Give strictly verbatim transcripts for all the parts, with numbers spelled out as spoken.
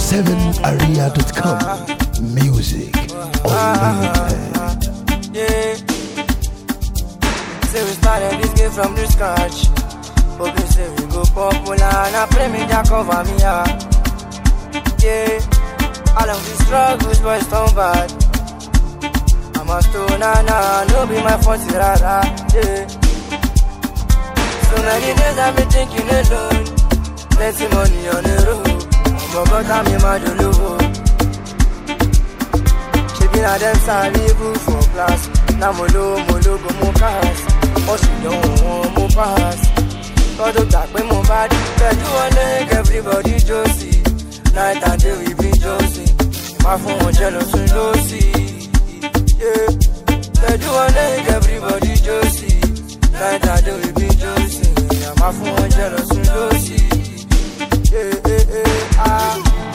seven area dot com. Music unlimited. Yeah. Say we started this game from the scratch. Hoping say we go popular and I pray me that cover me up. Yeah. All of these struggles boys turn bad. I'm a stoner now, no be my fault, rara. Yeah. So many days I've been thinking alone. Plenty money on the road, but God I'm in my dolo. She been a them salibu for class. Now molo molo go mo pass. Oh she don't want mo pass. God do that when mo bad. Tell you one leg everybody josie. Night and day we be josie. My phone jealous and lossy. Yeah. Tell you one leg everybody josie. Night and day we be josie. My phone jealous and lossy. Yeah, yeah, yeah, ah.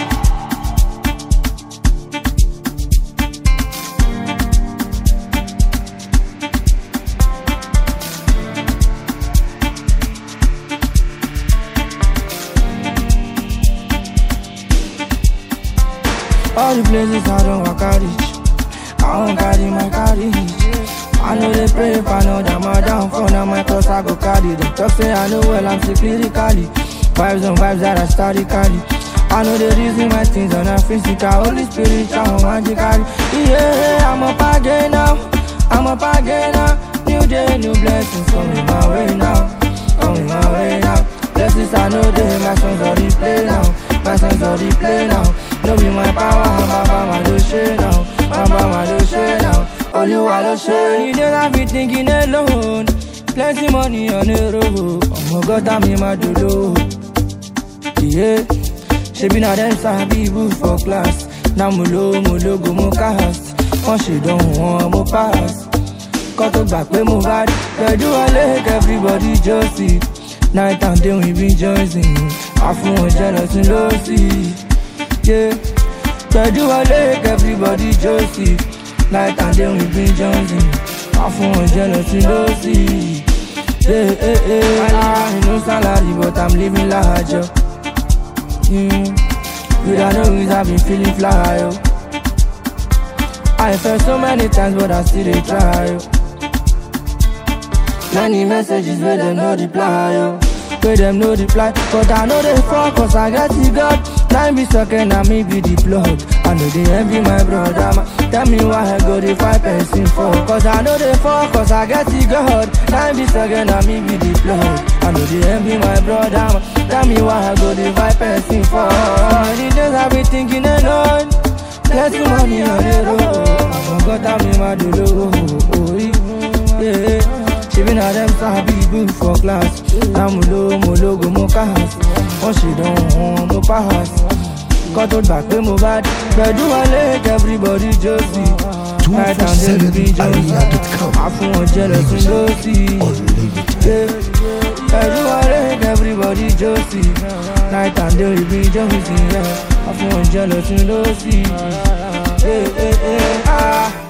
All the places I don't walk out reach, I don't carry my carriage. I know they pray if I know that my downfall, now my cross I go carry. They talk say I know well I'm sick lyrically. Vibes on vibes that I started carry. I know they reason my things on a physical, Holy Spirit, I'm magically. Yeah, I'm up again now, I'm up again now. New day, new blessings coming my way now, coming my way now. Blessings I know they, my songs already play now, my songs already play now. No be my power, my mama do shit now, my mama do shit now. Only one do shit. You don't have me thinking alone. Plenty money on the road. Oh my God, I'm in my dodo. Yeah, she been a them sabi boo for class. Now mulo mulo go mo cast. Oh she don't want mo pass. Cut it back when mo bad. They do a leg, everybody just see. Night and day we be joining. I feel jealous and lossy. Yeah, they do a leg, everybody just see. Night and day we be joining. I feel jealous and lossy. Yeah, yeah, yeah. I no salary but I'm living larger. Mm. Without no reason I've been feeling fly, yo. I felt so many times but I still they try, yo. Many messages where them no reply, yo. Where them no reply, but I know they fall cause I get it God. Time be second and me be the plug. I know they envy my brother, man. Tell me why I go the five person for. Cause I know they fall cause I get it God. Time be second and me be the plug. I know they envy my brother, man. Tell me why I go the five person for. Many days I be thinking alone. Plenty money on the road. I forgot I'm in my dolo. Yeah. She been a them sabi boo for class. Now mulo mulo go mo cast. Oh she don't want mo pass. Cut it back when mo bad. They do a leg, everybody just see. two four seven area dot com. I feel jealous and lossy. Yeah, they do a leg, everybody just see. Night and day we be just see. Yeah, I feel jealous and lossy. Yeah, yeah, yeah, ah.